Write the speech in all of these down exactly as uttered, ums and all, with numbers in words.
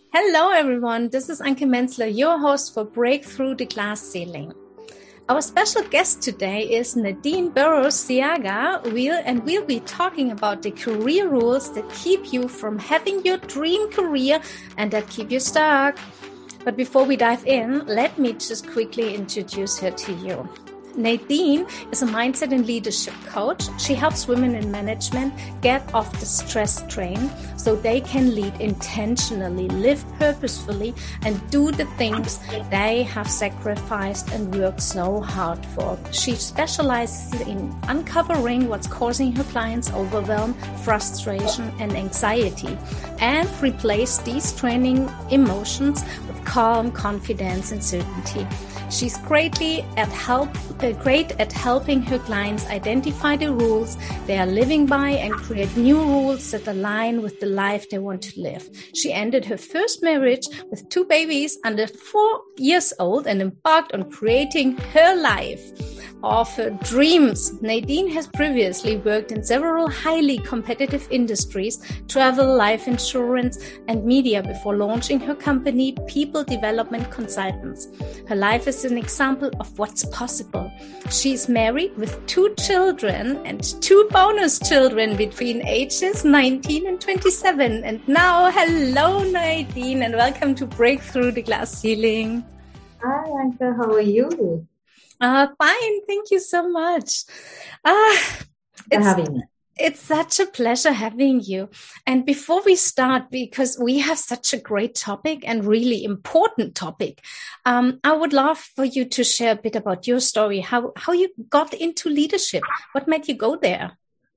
Hello, everyone. This is Anke Menzler, your host for Breakthrough the Glass Ceiling. Our special guest today is Nadine Burrows-Seaga, we'll, and we'll be talking about the career rules that keep you from having your dream career and that keep you stuck. But before we dive in, let me just quickly introduce her to you. Nadine is a mindset and leadership coach. She helps women in management get off the stress train so they can lead intentionally, live purposefully, and do the things they have sacrificed and worked so hard for. She specializes in uncovering what's causing her clients overwhelm, frustration, and anxiety, and replace these draining emotions with calm, confidence, and certainty. She's greatly at help, uh, great at helping her clients identify the rules they are living by and create new rules that align with the life they want to live. She ended her first marriage with two babies under four years old and embarked on creating her life of her dreams. Nadine has previously worked in several highly competitive industries, travel, life insurance, and media before launching her company, People Development Consultants. Her life is an example of what's possible. She's married with two children and two bonus children between ages nineteen and twenty-seven. And now, hello, Nadine, and welcome to Breakthrough the Glass Ceiling. Hi, Anke. How are you? Uh, fine. Thank you so much. Uh, it's, having me. It's such a pleasure having you. And before we start, because we have such a great topic and really important topic, um, I would love for you to share a bit about your story, how, how you got into leadership. What made you go there?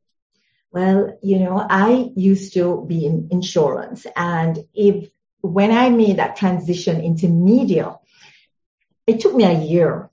Well, you know, I used to be in insurance, and if when I made that transition into media, it took me a year.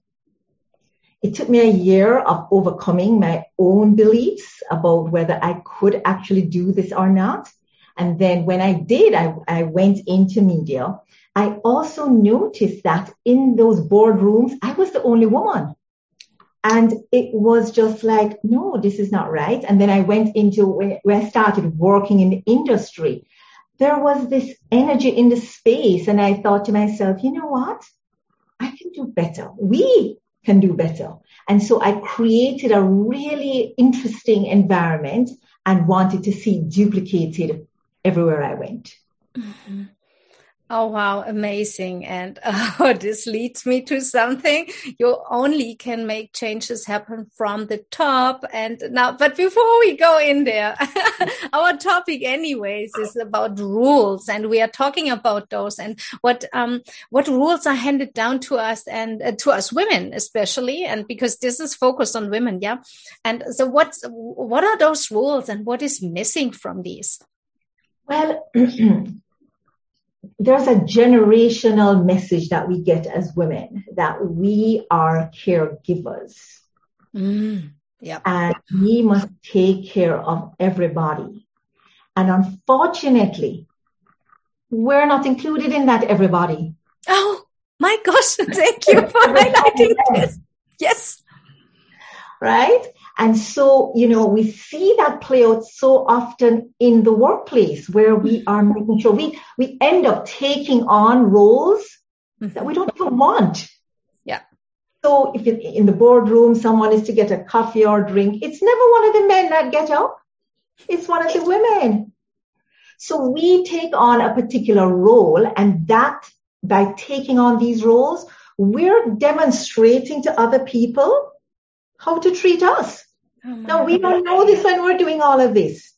It took me a year of overcoming my own beliefs about whether I could actually do this or not. And then when I did, I, I went into media. I also noticed that in those boardrooms, I was the only woman. And it was just like, no, this is not right. And then I went into where I started working in the industry. There was this energy in the space. And I thought to myself, you know what? I can do better. We can do better. And so I created a really interesting environment and wanted to see duplicated everywhere I went. Mm-hmm. Oh, wow. Amazing. And oh, this leads me to something. You only can make changes happen from the top. And now, but before we go in there, our topic anyways is about rules. And we are talking about those and what, um, what rules are handed down to us and uh, to us women, especially. And because this is focused on women. Yeah. And so what's, what are those rules and what is missing from these? Well, there's a generational message that we get as women that we are caregivers. Mm, yep. And we must take care of everybody. And unfortunately, we're not included in that everybody. Oh, my gosh. Thank you for highlighting this. Yes. Right? And so, you know, we see that play out so often in the workplace where we are making sure we, we end up taking on roles mm-hmm. that we don't even want. Yeah. So if it, in the boardroom, someone is to get a coffee or drink, it's never one of the men that get up. It's one of the women. So we take on a particular role, and that by taking on these roles, we're demonstrating to other people how to treat us. Oh no, we don't know this when we're doing all of this.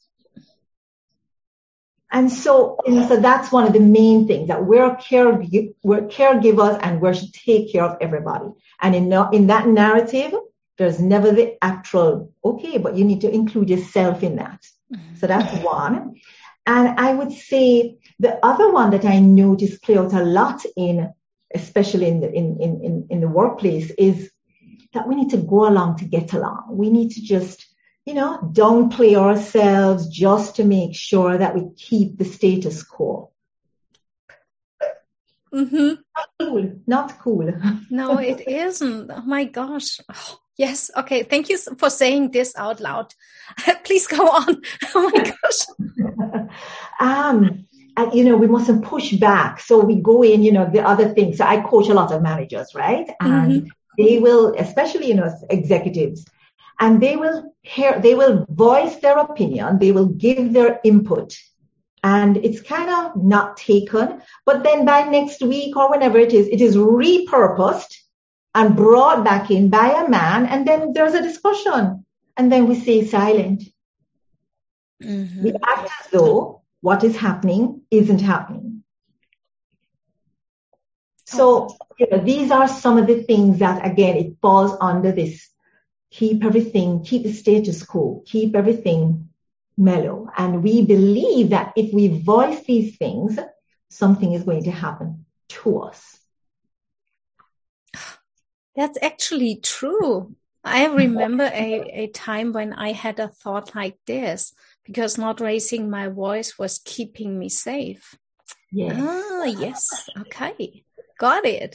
And so, and so that's one of the main things, that we're, care, we're caregivers and we should take care of everybody. And in, in that narrative, there's never the actual, okay, but you need to include yourself in that. Mm-hmm. So that's one. And I would say the other one that I notice play out a lot in, especially in the, in, in, in the workplace, is that we need to go along to get along. We need to just, you know, downplay ourselves just to make sure that we keep the status quo. Mm-hmm. Not cool. Not cool. No, it isn't. Oh my gosh. Oh, yes. Okay. Thank you for saying this out loud. Please go on. Oh my gosh. um, and, you know, we mustn't push back. So we go in, you know, the other things. So I coach a lot of managers, right? And mm-hmm. they will, especially, you know, executives, and they will hear, they will voice their opinion. They will give their input, and it's kind of not taken. But then by next week or whenever it is, it is repurposed and brought back in by a man. And then there's a discussion, and then we stay silent. Mm-hmm. We act as though what is happening isn't happening. So, you know, these are some of the things that, again, it falls under this. Keep everything, keep the status quo, keep everything mellow. And we believe that if we voice these things, something is going to happen to us. That's actually true. I remember a, a time when I had a thought like this, because not raising my voice was keeping me safe. Yes. Ah, yes. Okay. Got it.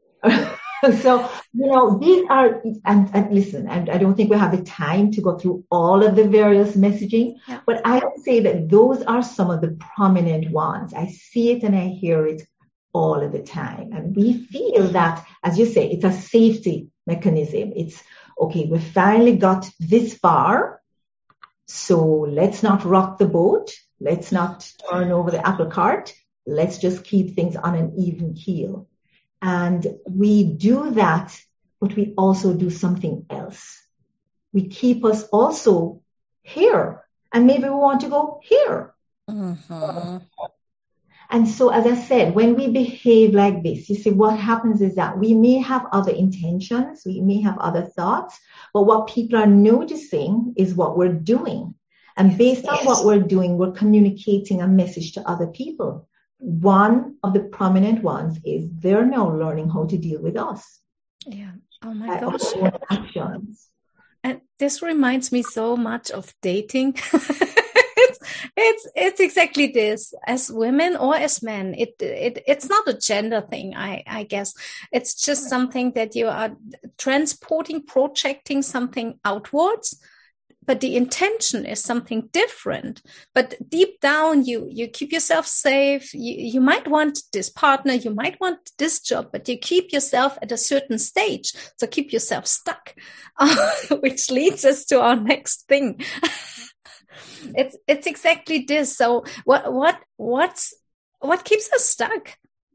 So, you know, these are, and, and listen, and I don't think we have the time to go through all of the various messaging, yeah. but I would say that those are some of the prominent ones. I see it and I hear it all of the time. And we feel that, as you say, it's a safety mechanism. It's, okay, we finally got this far, so let's not rock the boat. Let's not turn over the apple cart. Let's just keep things on an even keel. And we do that, but we also do something else. We keep us also here, and maybe we want to go here. Mm-hmm. And so, as I said, when we behave like this, you see, what happens is that we may have other intentions, we may have other thoughts, but what people are noticing is what we're doing. And based on what we're doing, we're communicating a message to other people. One of the prominent ones is they're now learning how to deal with us. Yeah. Oh my gosh. Actions. And this reminds me so much of dating. it's, it's it's exactly this. As women or as men, it it it's not a gender thing. I I guess it's just something that you are transporting, projecting something outwards. But the intention is something different. But deep down, you, you keep yourself safe. You, you might want this partner. You might want this job, but you keep yourself at a certain stage. So keep yourself stuck, uh, which leads us to our next thing. it's, it's exactly this. So what, what, what's, what keeps us stuck?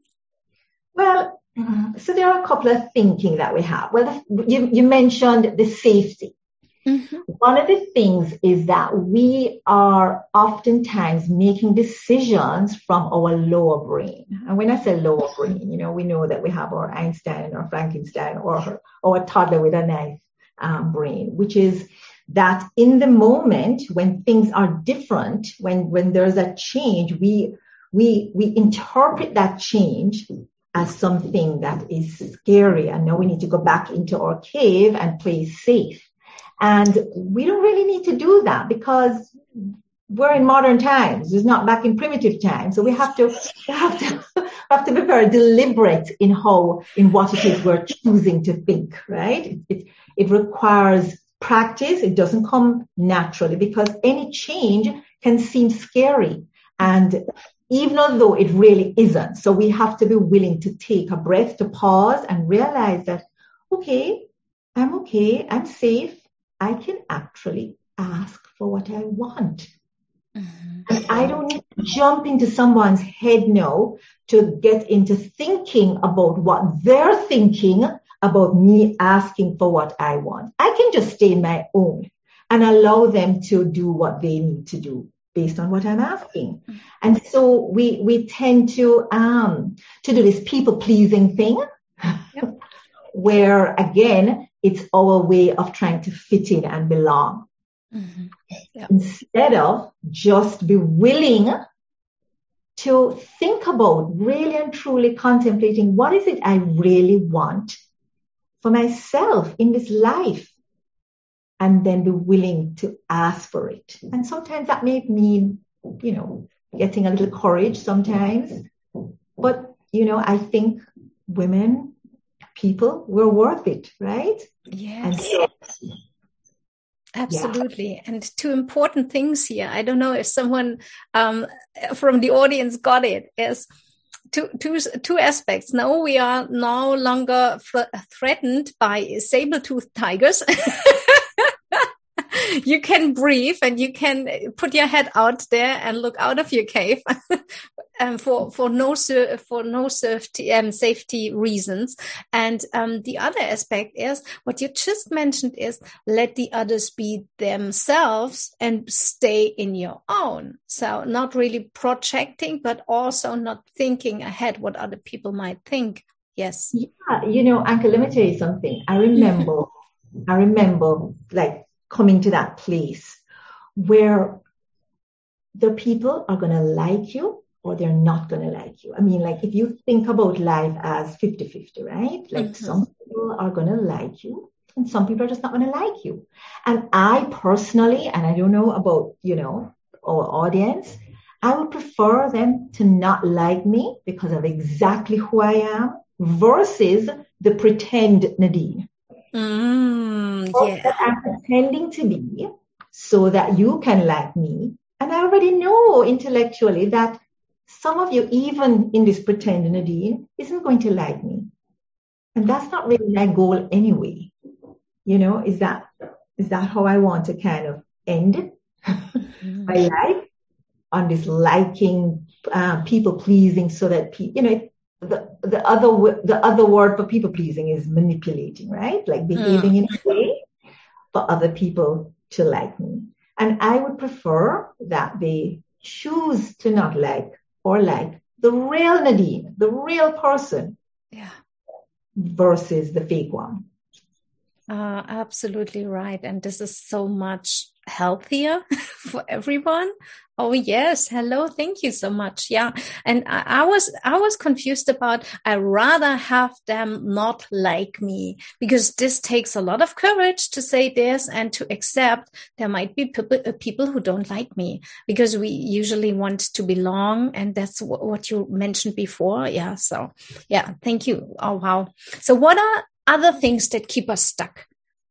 Well, so there are a couple of thinking that we have. Well, you, you mentioned the safety. Mm-hmm. One of the things is that we are oftentimes making decisions from our lower brain. And when I say lower brain, you know, we know that we have our Einstein or Frankenstein or, or a toddler with a nice um, brain, which is that in the moment when things are different, when, when there's a change, we, we, we interpret that change as something that is scary. And now we need to go back into our cave and play safe. And we don't really need to do that because we're in modern times. It's not back in primitive times. So we have to, we have to, have to be very deliberate in how, in what it is we're choosing to think, right? It, it, it requires practice. It doesn't come naturally because any change can seem scary. And even though it really isn't. So we have to be willing to take a breath, to pause and realize that, okay, I'm okay. I'm safe. I can actually ask for what I want. Mm-hmm. And I don't need to jump into someone's head now to get into thinking about what they're thinking about me asking for what I want. I can just stay in my own and allow them to do what they need to do based on what I'm asking. Mm-hmm. And so we, we tend to, um, to do this people pleasing thing yep. where again, it's our way of trying to fit in and belong. Mm-hmm. Yep. Instead of just be willing to think about really and truly contemplating what is it I really want for myself in this life, and then be willing to ask for it. And sometimes that may mean, you know, getting a little courage sometimes. But, you know, I think women, people, we're worth it, right? Yes. And so, Absolutely. Yeah. And two important things here. I don't know if someone um, from the audience got it. Is two, two, two aspects. Now we are no longer threatened by saber-toothed tigers. You can breathe and you can put your head out there and look out of your cave um, for, for no, for no safety, um, safety reasons. And um, the other aspect is what you just mentioned is let the others be themselves and stay in your own. So not really projecting, but also not thinking ahead what other people might think. Yes. Yeah. You know, Anka, let me tell you something. I remember, I remember like, coming to that place where the people are going to like you or they're not going to like you. I mean, like if you think about life as fifty-fifty, right? Like mm-hmm. some people are going to like you and some people are just not going to like you. And I personally, and I don't know about, you know, our audience, I would prefer them to not like me because of exactly who I am versus the pretend Nadine. Mm, yeah. That I'm pretending to be so that you can like me. And I already know intellectually that some of you, even in this pretend Nadine, isn't going to like me. And that's not really my goal anyway. You know, is that, is that how I want to kind of end mm. my life on this liking, uh, people pleasing so that people, you know, The, the other the other word for people pleasing is manipulating, right? Like behaving mm. in a way for other people to like me. And I would prefer that they choose to not like or like the real Nadine, the real person, yeah, versus the fake one. Uh, absolutely right. And this is so much healthier for everyone. Oh, yes. Hello. Thank you so much. Yeah. And I, I was, I was confused about, I rather have them not like me because this takes a lot of courage to say this and to accept there might be people, people who don't like me because we usually want to belong. And that's w- what you mentioned before. Yeah. So yeah. Thank you. Oh, wow. So what are other things that keep us stuck?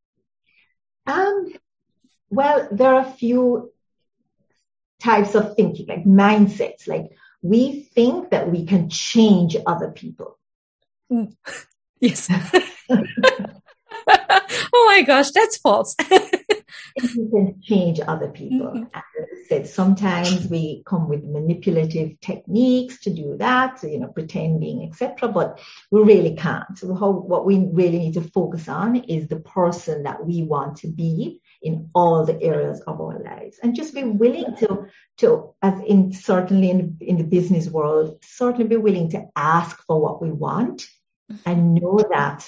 Um, well, there are a few types of thinking, like mindsets. Like we think that we can change other people. Mm. Yes. Oh my gosh, that's false. You can change other people. Mm-hmm. As I said, sometimes we come with manipulative techniques to do that, so, you know, pretending, et cetera. But we really can't. So how, what we really need to focus on is the person that we want to be in all the areas of our lives, and just be willing to, to as in certainly in, in the business world, certainly be willing to ask for what we want, and know that.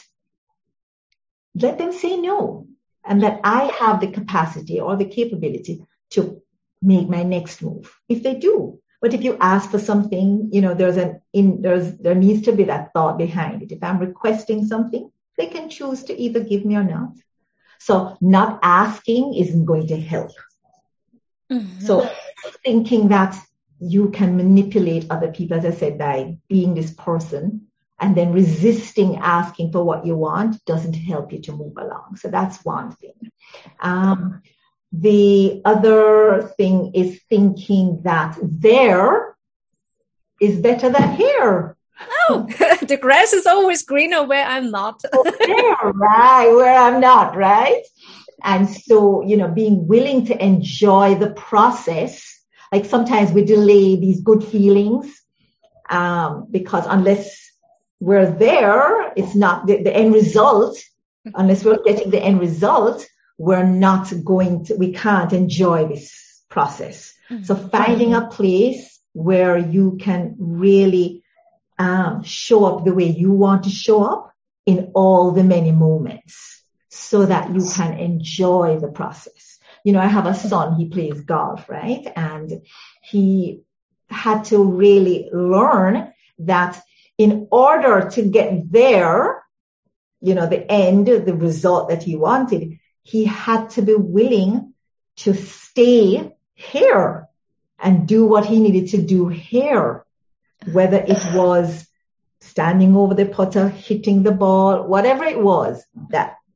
Let them say no. And that I have the capacity or the capability to make my next move if they do. But if you ask for something, you know, there's an in there's there needs to be that thought behind it. If I'm requesting something, they can choose to either give me or not. So not asking isn't going to help. Mm-hmm. So thinking that you can manipulate other people, as I said, by being this person and then resisting asking for what you want doesn't help you to move along. So that's one thing. Um, the other thing is thinking that there is better than here. Oh, the grass is always greener where I'm not. There, right, where I'm not, right? And so, you know, being willing to enjoy the process. Like sometimes we delay these good feelings um, because unless we're there, it's not the, the end result. Unless we're getting the end result, we're not going to, we can't enjoy this process. Mm-hmm. So finding a place where you can really um, show up the way you want to show up in all the many moments so that you can enjoy the process. You know, I have a son, he plays golf, right? And he had to really learn that in order to get there, you know, the end, the result that he wanted, he had to be willing to stay here and do what he needed to do here, whether it was standing over the putter, hitting the ball, whatever it was, that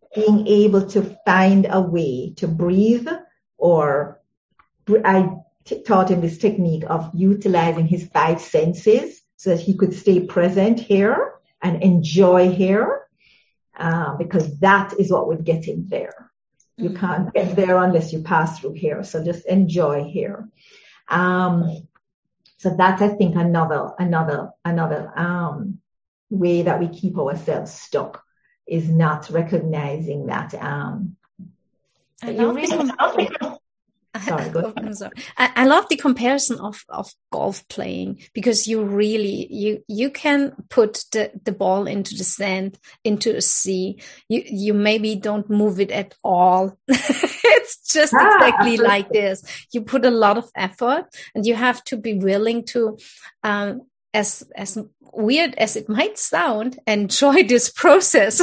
being able to find a way to breathe, or I t- taught him this technique of utilizing his five senses so that he could stay present here and enjoy here, uh, because that is what would get him there. You can't get there unless you pass through here. So just enjoy here. Um, so that's, I think, another, another, another, um, way that we keep ourselves stuck, is not recognizing that, um, I you love really the Sorry, go ahead. I'm sorry. I, I love the comparison of, of golf playing, because you really, you, you can put the, the ball into the sand, into the sea. You, you maybe don't move it at all. It's just ah, exactly absolutely. Like this. You put a lot of effort, and you have to be willing to, um, as, as weird as it might sound, enjoy this process.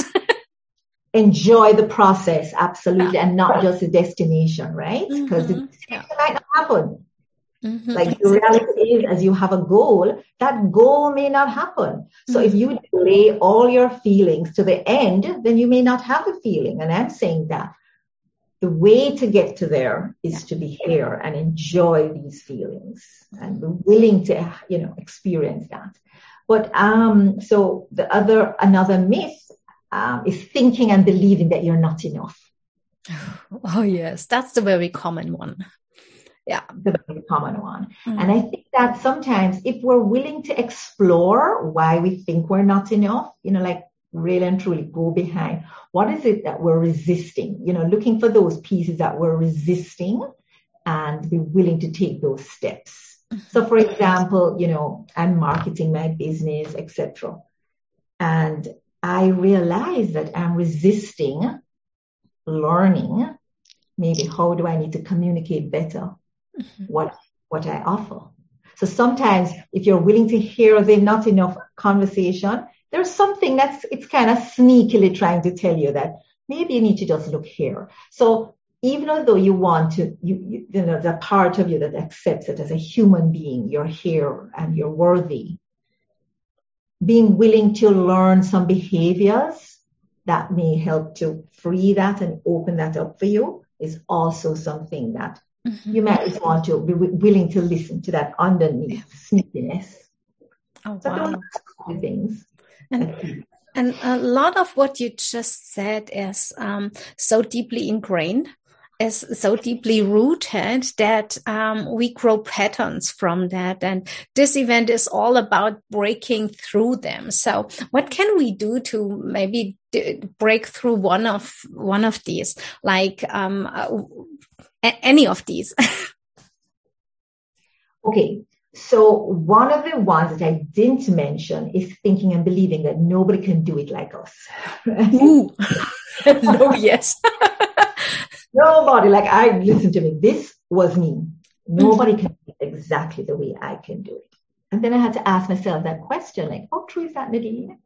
Enjoy the process, absolutely, yeah. And not just the destination, right? Because mm-hmm. the destination yeah. might not happen. Mm-hmm. Like exactly. The reality is, as you have a goal, that goal may not happen. So mm-hmm. if you delay all your feelings to the end, then you may not have the feeling. And I'm saying that the way to get to there is yeah. to be here and enjoy these feelings and be willing to, you know, experience that. But um, so the other, another myth Um, is thinking and believing that you're not enough. Oh, yes. That's the very common one. Yeah. The very common one. Mm. And I think that sometimes if we're willing to explore why we think we're not enough, you know, like really and truly go behind, what is it that we're resisting? You know, looking for those pieces that we're resisting and be willing to take those steps. Mm-hmm. So, for example, you know, I'm marketing my business, et cetera. And I realize that I'm resisting learning, maybe how do I need to communicate better mm-hmm. what what I offer. So sometimes if you're willing to hear the not enough conversation, there's something that's, it's kind of sneakily trying to tell you that maybe you need to just look here. So even though you want to, you, you, you know, the part of you that accepts it as a human being, you're here and you're worthy. Being willing to learn some behaviors that may help to free that and open that up for you is also something that mm-hmm. you might want to be w- willing to listen to that underneath sneakiness. Oh, so wow. Those things. And, and a lot of what you just said is um, so deeply ingrained, is so deeply rooted that um, we grow patterns from that. And this event is all about breaking through them. So what can we do to maybe d- break through one of one of these, like um, uh, a- any of these? Okay. So one of the ones that I didn't mention is thinking and believing that nobody can do it like us. Ooh. No, yes. Nobody, like I, listen to me, this was me. Nobody mm-hmm. can do it exactly the way I can do it. And then I had to ask myself that question, like, how true is that, Nadine?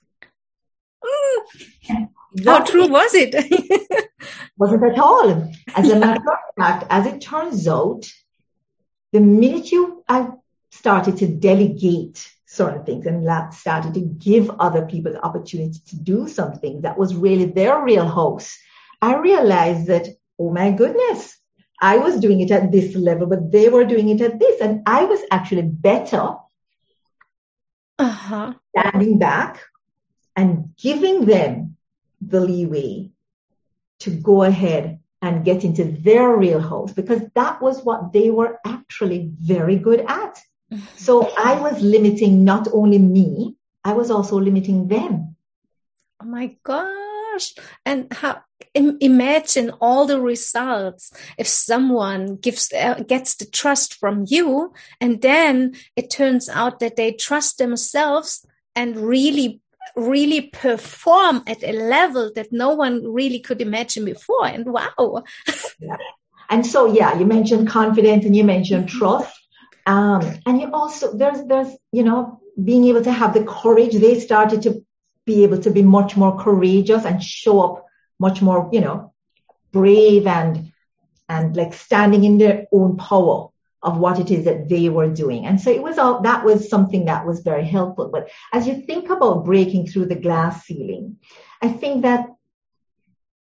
Mm. How true was it? Wasn't at all. As a matter of fact, as it turns out, the minute you, I started to delegate certain things and started to give other people the opportunity to do something that was really their real house, I realized that, oh my goodness, I was doing it at this level, but they were doing it at this. And I was actually better uh-huh. standing back and giving them the leeway to go ahead and get into their real house, because that was what they were actually very good at. Mm-hmm. So I was limiting not only me, I was also limiting them. Oh my gosh. And how, imagine all the results if someone gives uh, gets the trust from you, and then it turns out that they trust themselves and really really perform at a level that no one really could imagine before. And wow. Yeah. And so, yeah, you mentioned confidence and you mentioned trust. Um, and you also, there's, there's, you know, being able to have the courage. They started to be able to be much more courageous and show up much more, you know, brave and, and like standing in their own power of what it is that they were doing. And so it was all, that was something that was very helpful. But as you think about breaking through the glass ceiling, I think that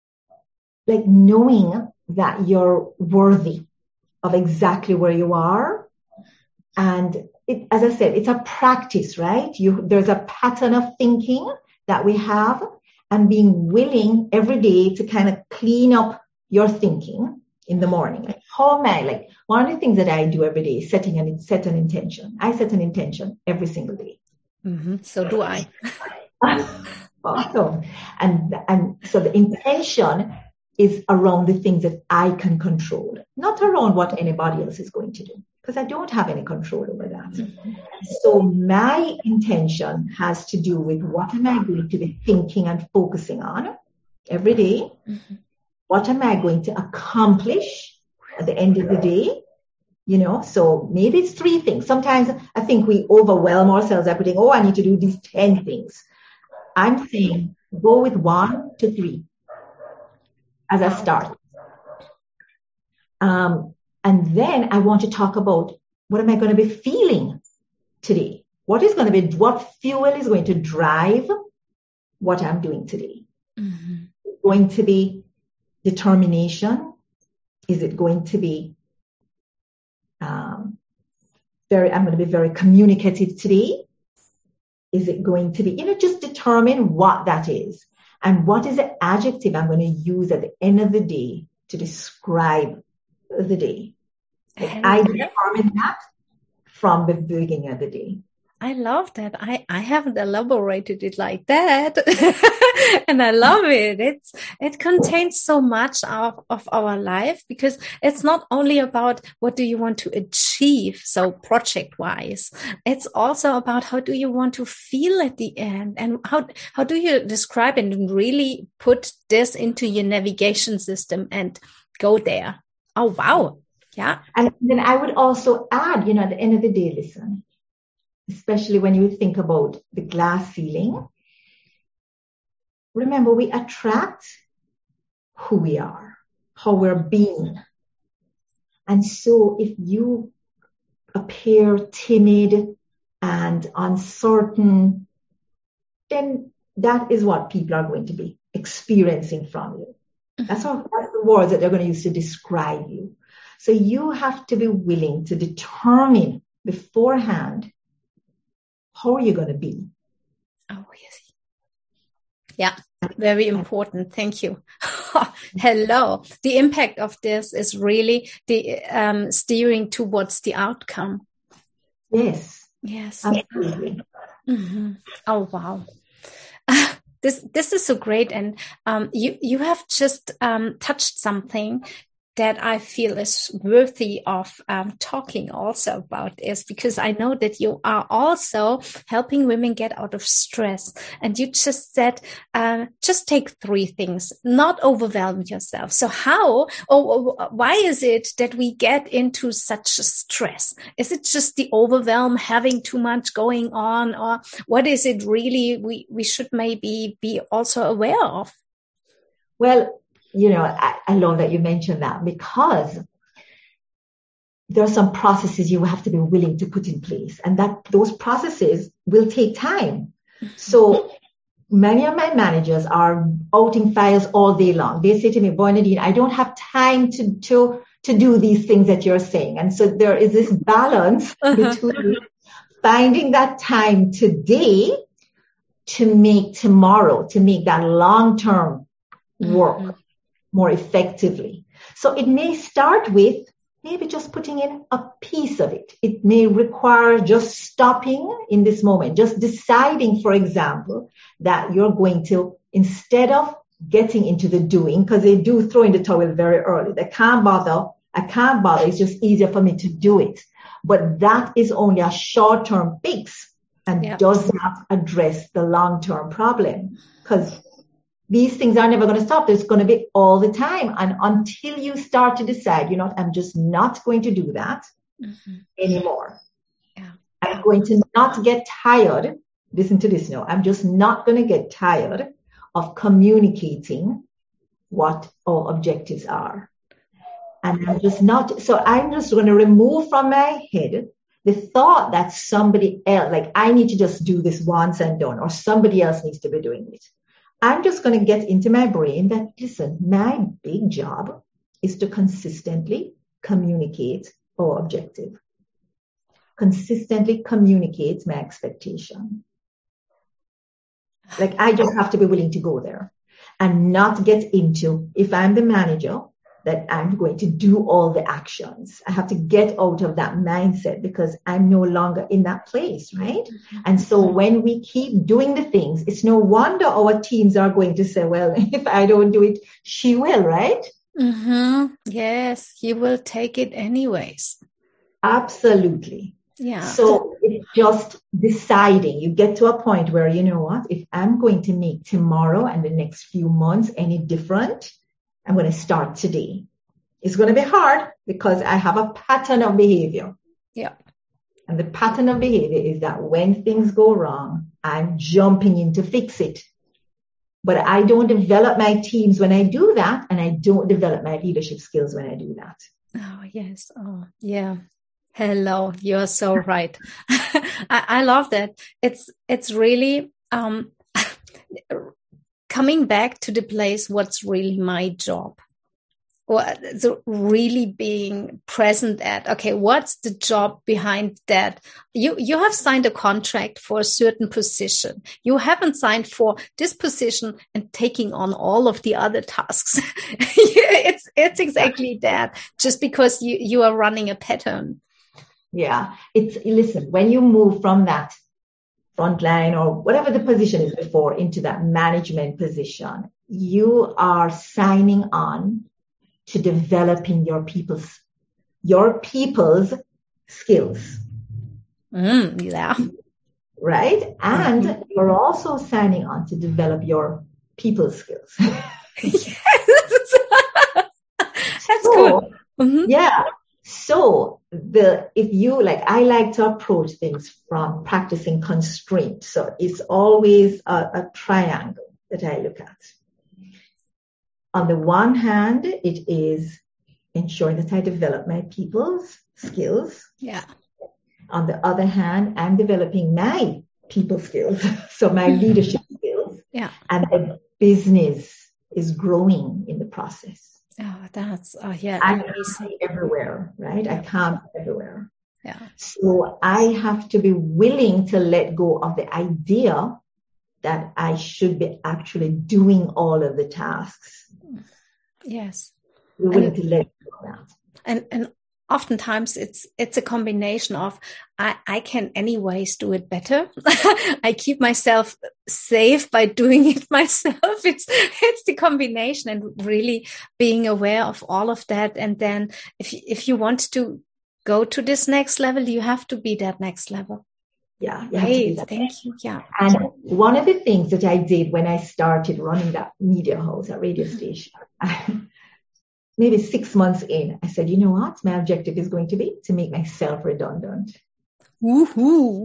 like knowing that you're worthy of exactly where you are. And it, as I said, it's a practice, right? You, there's a pattern of thinking that we have, and being willing every day to kind of clean up your thinking in the morning. Like, how am I? Like, one of the things that I do every day is setting an, set an intention. I set an intention every single day. Mm-hmm. So do I. Awesome. And, and so the intention is around the things that I can control, not around what anybody else is going to do, because I don't have any control over that. Mm-hmm. So my intention has to do with what am I going to be thinking and focusing on every day? Mm-hmm. What am I going to accomplish at the end of the day? You know, so maybe it's three things. Sometimes I think we overwhelm ourselves by putting, oh, I need to do these ten things. I'm saying go with one to three as a start. Um, and then I want to talk about what am I going to be feeling today? What is going to be, what fuel is going to drive what I'm doing today? Mm-hmm. Going to be determination? Is it going to be um, very, I'm going to be very communicative today? Is it going to be, you know, just determine what that is. And what is the adjective I'm going to use at the end of the day to describe the day? Like I determine that from the beginning of the day. I love that. I, I haven't elaborated it like that. And I love it. It's, it contains so much of, of our life, because it's not only about what do you want to achieve, so project wise. It's also about how do you want to feel at the end, and how, how do you describe it and really put this into your navigation system and go there. Oh, wow. Yeah. And then I would also add, you know, at the end of the day, listen, especially when you think about the glass ceiling, remember we attract who we are, how we're being. And so if you appear timid and uncertain, then that is what people are going to be experiencing from you. That's, all, that's the words that they're going to use to describe you. So you have to be willing to determine beforehand how are you going to be. Oh, yes. Yeah, very important. Thank you. Hello. The impact of this is really the um, steering towards the outcome. Yes. Yes. Absolutely. Mm-hmm. Oh, wow. This this is so great, and um, you you have just um, touched something that I feel is worthy of um, talking also about, is because I know that you are also helping women get out of stress. And you just said, uh, just take three things, not overwhelm yourself. So how, or, or why is it that we get into such stress? Is it just the overwhelm, having too much going on, or what is it really we, we should maybe be also aware of? Well, you know, I, I love that you mentioned that, because there are some processes you have to be willing to put in place, and that those processes will take time. So many of my managers are outing files all day long. They say to me, Boy Nadine, I don't have time to, to, to do these things that you're saying. And so there is this balance uh-huh. between finding that time today to make tomorrow, to make that long-term work. Mm-hmm. more effectively. So it may start with maybe just putting in a piece of it. It may require just stopping in this moment, just deciding, for example, that you're going to, instead of getting into the doing, because they do throw in the towel very early. They can't bother. I can't bother. It's just easier for me to do it. But that is only a short-term fix and yeah. does not address the long-term problem, because these things are never going to stop. There's going to be all the time. And until you start to decide, you know, I'm just not going to do that mm-hmm. anymore. Yeah. I'm going to not get tired. Listen to this now. I'm just not going to get tired of communicating what our objectives are. And I'm just not, so I'm just going to remove from my head the thought that somebody else, like I need to just do this once and done, or somebody else needs to be doing it. I'm just going to get into my brain that, listen, my big job is to consistently communicate our objective, consistently communicate my expectation. Like, I just have to be willing to go there and not get into, if I'm the manager, that I'm going to do all the actions. I have to get out of that mindset because I'm no longer in that place, right? Mm-hmm. And so when we keep doing the things, it's no wonder our teams are going to say, well, if I don't do it, she will, right? Mm-hmm. Yes, you will take it anyways. Absolutely. Yeah. So it's just deciding. You get to a point where, you know what, if I'm going to make tomorrow and the next few months any different, I'm going to start today. It's going to be hard because I have a pattern of behavior. Yeah. And the pattern of behavior is that when things go wrong, I'm jumping in to fix it. But I don't develop my teams when I do that, and I don't develop my leadership skills when I do that. Oh, yes. Oh, yeah. Hello. You're so right. I, I love that. It's, it's really, um, coming back to the place, what's really my job, or so really being present at, okay, what's the job behind that? You, you have signed a contract for a certain position. You haven't signed for this position and taking on all of the other tasks. it's, it's exactly that, just because you, you are running a pattern. Yeah. It's, listen, when you move from that frontline or whatever the position is before into that management position, you are signing on to developing your people's, your people's skills. Mm, yeah. Right? And mm-hmm. you're also signing on to develop your people's skills. Yes. That's so, good. Mm-hmm. Yeah. So the, if you like, I like to approach things from practicing constraint. So it's always a, a triangle that I look at. On the one hand, it is ensuring that I develop my people's skills. Yeah. On the other hand, I'm developing my people skills. So my leadership skills. Yeah. And the business is growing in the process. Oh, that's, oh, yeah. I can't be everywhere, right? Yeah. I can't be everywhere. Yeah. So I have to be willing to let go of the idea that I should be actually doing all of the tasks. Yes. Be willing and, to let go of that. And, and oftentimes it's, it's a combination of, I, I can anyways do it better. I keep myself safe by doing it myself. It's, it's the combination, and really being aware of all of that. And then if, if you want to go to this next level, you have to be that next level. Yeah. Right. Thank you. Yeah. And one of the things that I did when I started running that media house, that radio station, maybe six months in, I said, you know what? My objective is going to be to make myself redundant. Woohoo.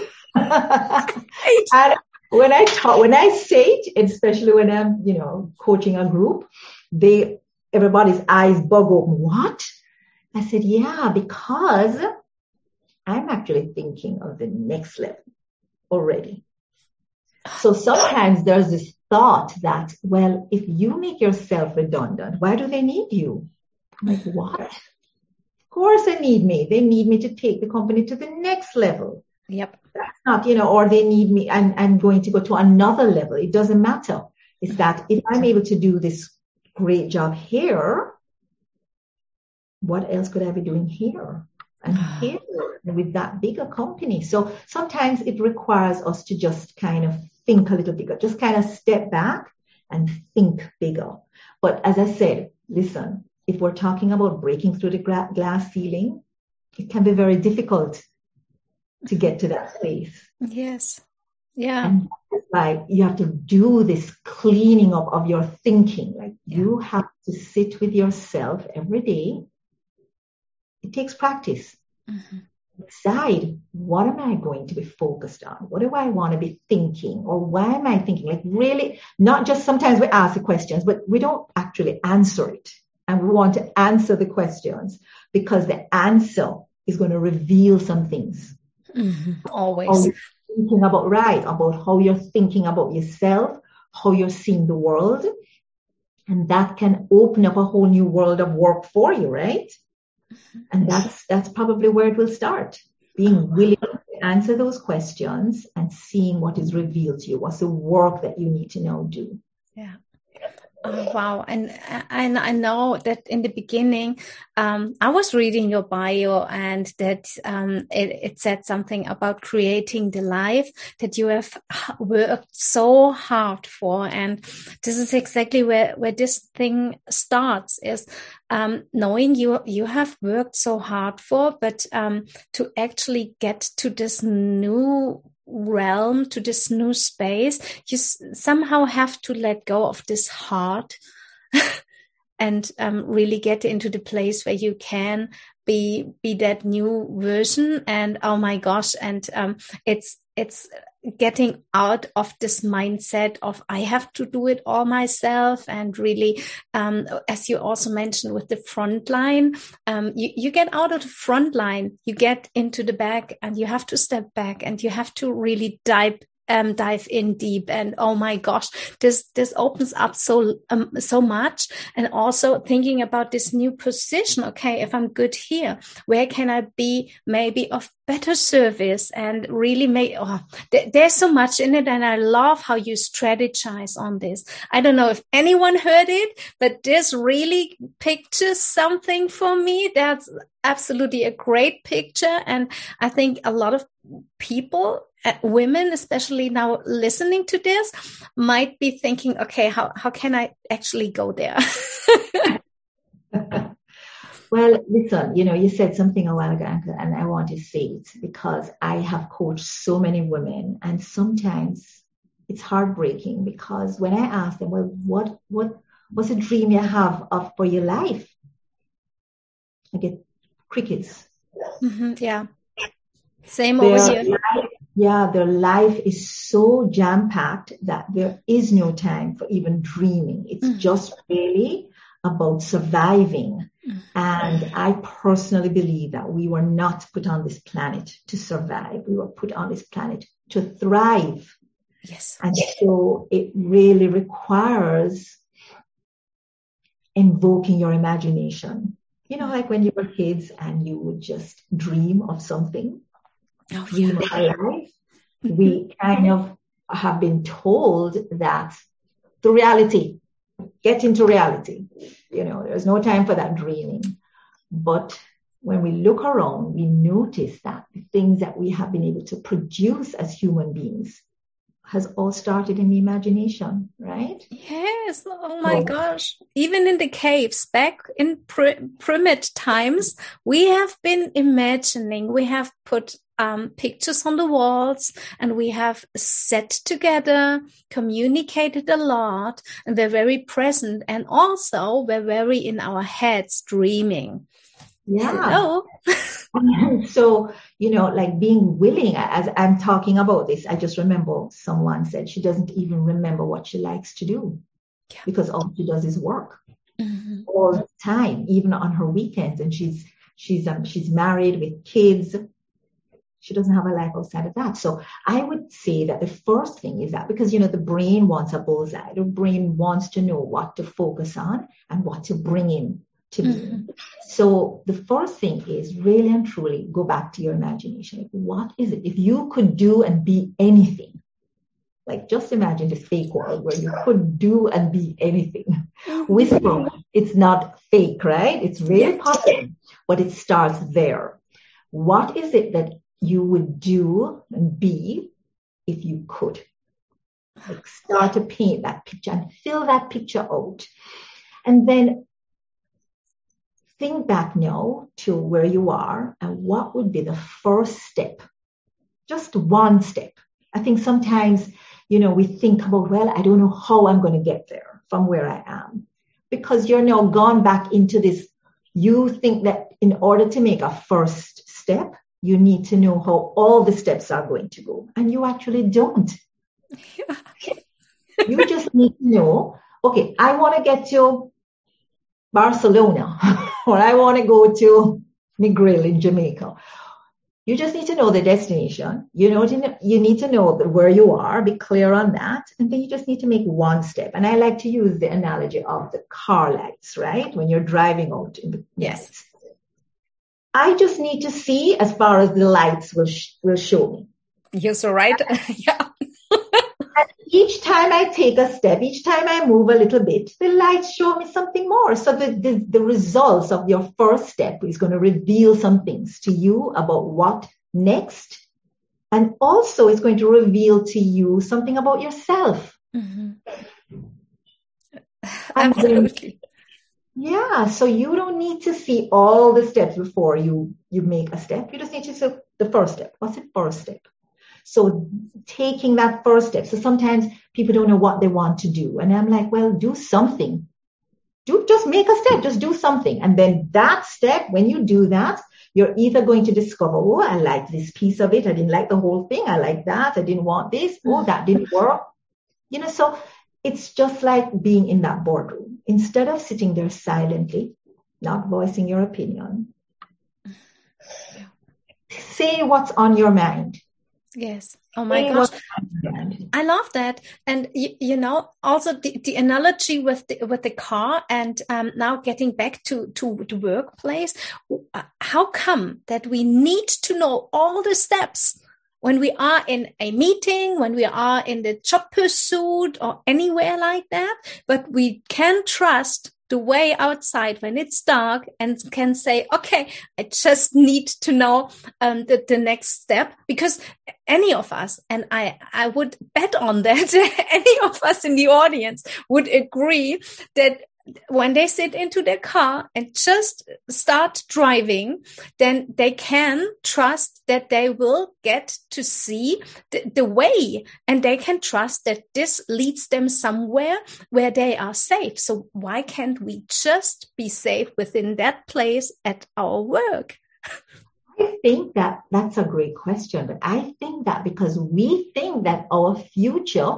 And when I talk, when I say it, especially when I'm, you know, coaching a group, they, everybody's eyes bug open. What? I said, yeah, because I'm actually thinking of the next level already. So sometimes there's this thought that, well, if you make yourself redundant, why do they need you? I'm like, what? Of course they need me. They need me to take the company to the next level. Yep. That's not, you know, or they need me and I'm going to go to another level. It doesn't matter. It's that if I'm able to do this great job here, what else could I be doing here? And here with that bigger company. So sometimes it requires us to just kind of think a little bigger, just kind of step back and think bigger. But as I said, listen, if we're talking about breaking through the gra- glass ceiling, it can be very difficult to get to that place. Yes. Yeah. And that's why you have to do this cleaning up of your thinking. Like yeah. you have to sit with yourself every day. It takes practice. Mm-hmm. Decide, what am I going to be focused on? What do I want to be thinking? Or why am I thinking? Like really, not just sometimes we ask the questions, but we don't actually answer it. And we want to answer the questions because the answer is going to reveal some things. Mm-hmm. Always. How you're thinking about, right, about how you're thinking about yourself, how you're seeing the world. And that can open up a whole new world of work for you, right? And that's that's probably where it will start. Being willing to answer those questions and seeing what is revealed to you. What's the work that you need to now do? Yeah. Oh, wow. And, and I know that in the beginning, um, I was reading your bio and that um, it, it said something about creating the life that you have worked so hard for. And this is exactly where, where this thing starts, is um, knowing you, you have worked so hard for, but um, to actually get to this new realm, to this new space, you s- somehow have to let go of this heart and um, really get into the place where you can be be that new version. And oh my gosh, and um, it's it's getting out of this mindset of I have to do it all myself, and really, um, as you also mentioned with the front line, um, you, you get out of the front line, you get into the back, and you have to step back, and you have to really dive Um, dive in deep. And oh my gosh, this this opens up so um, so much. And also thinking about this new position. Okay, if I'm good here, where can I be maybe of better service and really make? Oh, th- there's so much in it, and I love how you strategize on this. I don't know if anyone heard it, but this really pictures something for me. That's absolutely a great picture, and I think a lot of people, uh, women especially now listening to this, might be thinking, okay, how, how can I actually go there? Well, listen, you know, you said something a while ago, and I want to say it because I have coached so many women, and sometimes it's heartbreaking because when I ask them, well, what, what, what's a dream you have of for your life? I get crickets. Mm-hmm, yeah. Same their over here. Life, yeah, their life is so jam-packed that there is no time for even dreaming. It's mm-hmm. just really about surviving. Mm-hmm. And I personally believe that we were not put on this planet to survive. We were put on this planet to thrive. Yes. And so it really requires invoking your imagination. You know, like when you were kids and you would just dream of something. Oh, dream yeah. of a life. Mm-hmm. We kind of have been told that the reality, get into reality. You know, there's no time for that dreaming. But when we look around, we notice that the things that we have been able to produce as human beings has all started in the imagination, right? Yes. Oh my so, gosh. Even in the caves, back in pr- primitive times, we have been imagining, we have put um, pictures on the walls, and we have sat together, communicated a lot, and we're very present. And also we're very in our heads dreaming. Yeah. Hello. So, you know, like being willing, as I'm talking about this, I just remember someone said she doesn't even remember what she likes to do yeah. because all she does is work mm-hmm. all the time, even on her weekends. And she's, she's, um, she's married with kids. She doesn't have a life outside of that. So I would say that the first thing is that because, you know, the brain wants a bullseye. The brain wants to know what to focus on and what to bring in to mm-hmm. me. So the first thing is really and truly go back to your imagination. Like, what is it? If you could do and be anything, like just imagine this fake world where you could do and be anything. Mm-hmm. Whisper, it's not fake, right? It's really yeah. possible, but it starts there. What is it that you would do and be if you could? Like start to paint that picture and fill that picture out. And then think back now to where you are and what would be the first step, just one step. I think sometimes, you know, we think about, well, I don't know how I'm going to get there from where I am, because you're now gone back into this. You think that in order to make a first step, you need to know how all the steps are going to go. And you actually don't. Yeah. You just need to know, okay, I want to get to Barcelona, or I want to go to Negril in Jamaica. You just need to know the destination. You know, you need to know where you are, be clear on that. And then you just need to make one step. And I like to use the analogy of the car lights, right? When you're driving out in the yes. night. I just need to see as far as the lights will, sh- will show me. You're so right. Yeah. And each time I take a step, each time I move a little bit, the lights show me something more. So the, the, the results of your first step is going to reveal some things to you about what next. And also it's going to reveal to you something about yourself. Mm-hmm. Absolutely. Then, yeah. So you don't need to see all the steps before you, you make a step. You just need to see the first step. What's the first step? So taking that first step. So sometimes people don't know what they want to do. And I'm like, well, do something. Do just make a step. Just do something. And then that step, when you do that, you're either going to discover, oh, I like this piece of it. I didn't like the whole thing. I like that. I didn't want this. Oh, that didn't work. You know, so it's just like being in that boardroom. Instead of sitting there silently, not voicing your opinion, say what's on your mind. Yes. Oh my gosh. I love that. And you, you know, also the, the analogy with the, with the car and um, now getting back to, to the workplace. How come that we need to know all the steps when we are in a meeting, when we are in the job pursuit or anywhere like that, but we can trust the way outside when it's dark and can say, okay, I just need to know um, the, the next step, because any of us, and I, I would bet on that, any of us in the audience would agree that when they sit into their car and just start driving, then they can trust that they will get to see the, the way, and they can trust that this leads them somewhere where they are safe. So why can't we just be safe within that place at our work? I think that that's a great question, but I think that because we think that our future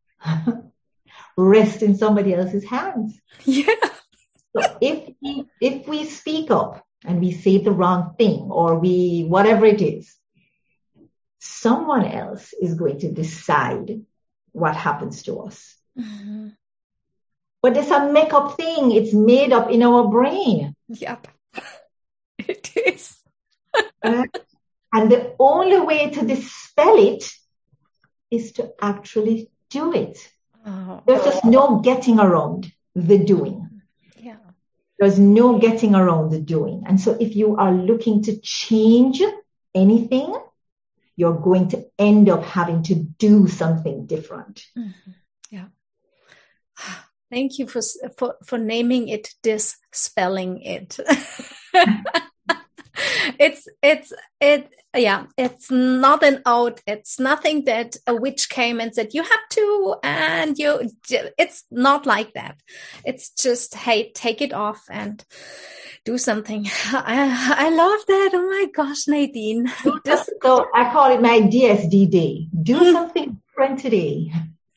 rest in somebody else's hands. Yeah. So if we, if we speak up and we say the wrong thing, or we, whatever it is, someone else is going to decide what happens to us. Mm-hmm. But it's a make-up thing. It's made up in our brain. Yep. It is. uh, and the only way to dispel it is to actually do it. Oh. There's just no getting around the doing. Yeah. There's no getting around the doing. And so if you are looking to change anything, you're going to end up having to do something different. Mm-hmm. Yeah. Thank you for, for, for naming it, dispelling it. It's, it's, it, yeah, it's not an out. It's nothing that a witch came and said, you have to, and you, it's not like that. It's just, hey, take it off and do something. I, I love that. Oh my gosh, Nadine. This- so I call it my D S D day. Do something different today.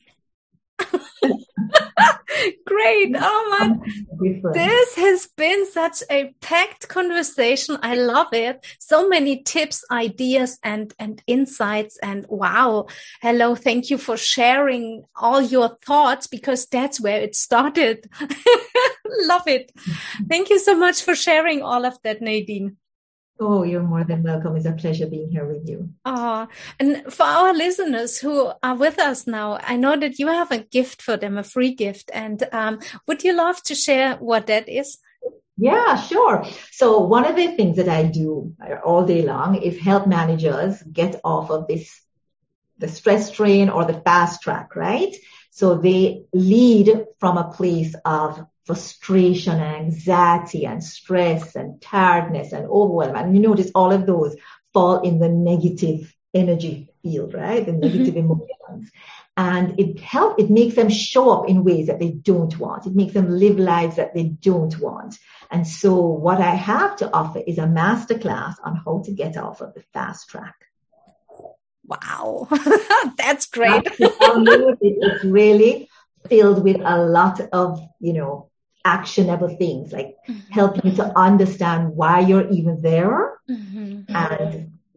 Great. Oh my, this has been such a packed conversation. I love it. So many tips, ideas, and, and insights. And wow. Hello. Thank you for sharing all your thoughts, because that's where it started. Love it. Thank you so much for sharing all of that, Nadine. Oh, you're more than welcome. It's a pleasure being here with you. Oh, and for our listeners who are with us now, I know that you have a gift for them, a free gift. And um, would you love to share what that is? Yeah, sure. So one of the things that I do all day long is help managers get off of this, the stress train or the fast track, right? So they lead from a place of frustration and anxiety and stress and tiredness and overwhelm. And you notice all of those fall in the negative energy field, right? The negative mm-hmm. emotions. And it help, it makes them show up in ways that they don't want. It makes them live lives that they don't want. And so what I have to offer is a masterclass on how to get off of the fast track. Wow. That's great. It's really filled with a lot of, you know, actionable things, like mm-hmm. helping you to understand why you're even there mm-hmm. and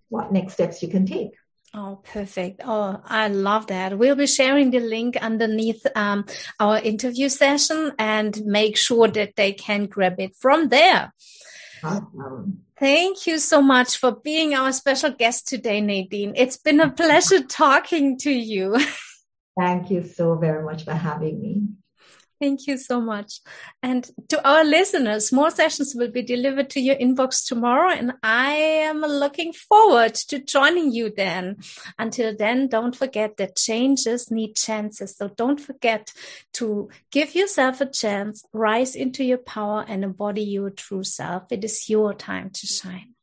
what next steps you can take. Oh, perfect. Oh, I love that. We'll be sharing the link underneath um, our interview session and make sure that they can grab it from there. Awesome. Thank you so much for being our special guest today, Nadine. It's been a pleasure talking to you. Thank you so very much for having me. Thank you so much. And to our listeners, more sessions will be delivered to your inbox tomorrow, and I am looking forward to joining you then. Until then, don't forget that changes need chances. So don't forget to give yourself a chance, rise into your power, and embody your true self. It is your time to shine.